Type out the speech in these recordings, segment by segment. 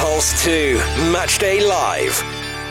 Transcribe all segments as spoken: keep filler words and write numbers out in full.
Pulse two, Matchday Live.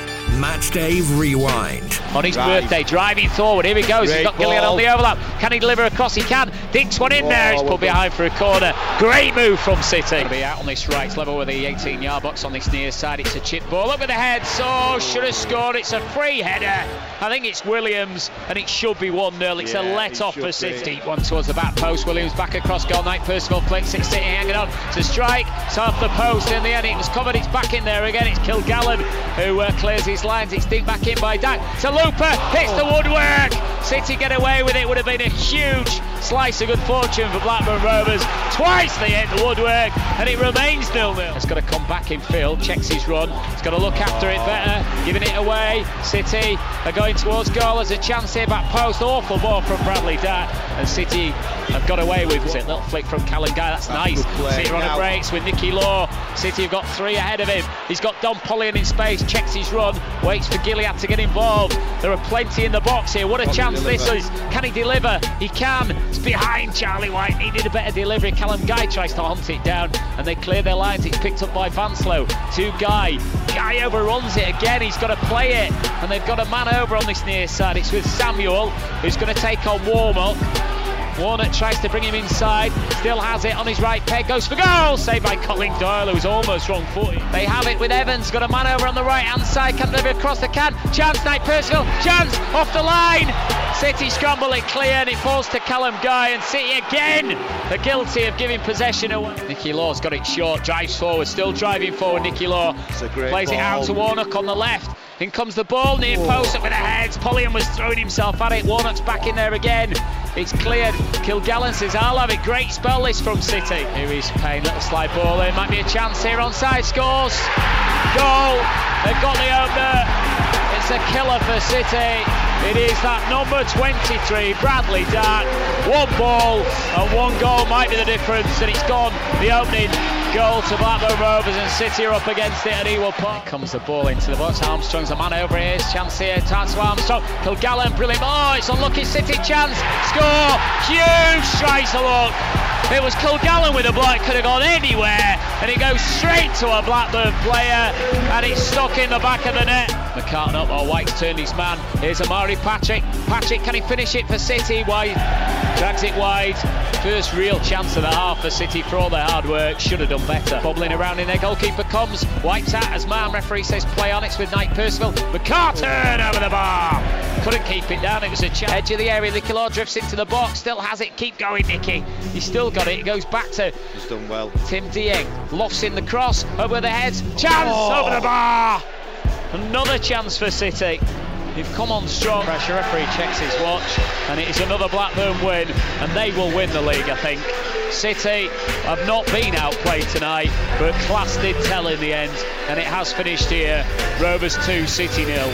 Matchday Rewind. On his Drive. birthday, driving forward. Here he goes. Great He's got ball. Gillian on the overlap. Can he deliver across? He can. Dinks one in Oh, there. It's well put done. behind for a corner. Great move from City. Gonna be out on this right level with the eighteen yard box on this near side. It's a chip ball. Up with the head. So should have scored. It's a free header. I think it's Williams, and it should be one nil. It's Yeah, a let it off should for be. City. One towards the back post. Williams back across goal. Knight Percival flicks it. City hanging on to strike. It's off the post. In the end, it was covered. It's back in there again. It's Kilgallen who uh, clears his lines. It's dinked back in by Dak. To Looper. Hits the woodwork. City get away with it. Would have been a huge slice of good fortune for Blackburn Rovers. Twice they hit the woodwork, and it remains nil nil. It's got to come back in field. Checks his run. He's got to look after it better. Giving it away. City are going towards goal. There's a chance here back post. Awful ball from Bradley Datt, and City have got away with it. Little flick from Callum Guy. That's, That's nice. good play. City are on Now- a breaks with Nicky Law. City have got three ahead of him. He's got Don Pollian in space. Checks his run. Waits for Gilead to get involved. There are plenty in the box here. What a Can he chance this deliver? is. Can he deliver? He can. It's behind Charlie White. Needed a better delivery. Callum Guy tries to hunt it down, and they clear their lines. It's picked up by Vanslow to Guy. Guy overruns it again. He's got to play it, and they've got a man over on this near side. It's with Samuel, who's going to take on Warnock. Warnock tries to bring him inside, still has it on his right peg, goes for goal, saved by Colin Doyle, who's almost wrong-footed. They have it with Evans, got a man over on the right-hand side, can deliver across the can, chance, Knight Percival, chance, off the line, City scramble it clear, and it falls to Callum Guy, and City again are guilty of giving possession away. Nicky Law's got it short, drives forward, still driving forward, Nicky Law, It's a great plays it ball. out to Warnock on the left. In comes the ball, near post, up with the heads. Pollian was throwing himself at it. Warnock's back in there again. It's cleared. Kilgallen says, I'll have it. Great spell this from City. Here is Payne, little slide ball in. Might be a chance here onside. Scores. Goal. They've got the opener. It's a killer for City. It is that number twenty-three, Bradley Datt. One ball and one goal might be the difference, and it's gone. The opening goal to Blackburn Rovers, and City are up against it at Ewell Park. Here comes the ball into the box. Armstrong's a man over here. Chance here. Chance to Armstrong. Kilgallen, brilliant. Oh, it's unlucky. City chance. Score. Huge strikes a look. It was Kilgallen with a block. Could have gone anywhere, and it goes straight to a Blackburn player, and it's stuck in the back of the net. McCartan up. Oh, White's turned his man. Here's Amari Patrick. Patrick, can he finish it for City? White drags it wide. First real chance of the half for City for all their hard work. Should have done better. Bobbling around in there. Goalkeeper comes. White's out as man. Referee says play on. It's with Knight Percival. McCartan over the bar. Couldn't keep it down. It was a chance. Edge of the area. Nicky Law drifts into the box. Still has it. Keep going, Nicky. He's still got it. It goes back to He's done well. Tim Dieng. Lofts in the cross. Over the heads. Chance Oh. over the bar. Another chance for City. They've come on strong. Pressure. Referee checks his watch, and it is another Blackburn win, and they will win the league, I think. City have not been outplayed tonight, but class did tell in the end, and it has finished here. Rovers two, City nil.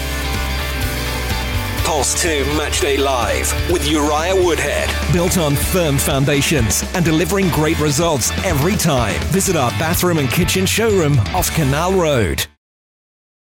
Pulse two Matchday Live with Uriah Woodhead. Built on firm foundations and delivering great results every time. Visit our bathroom and kitchen showroom off Canal Road.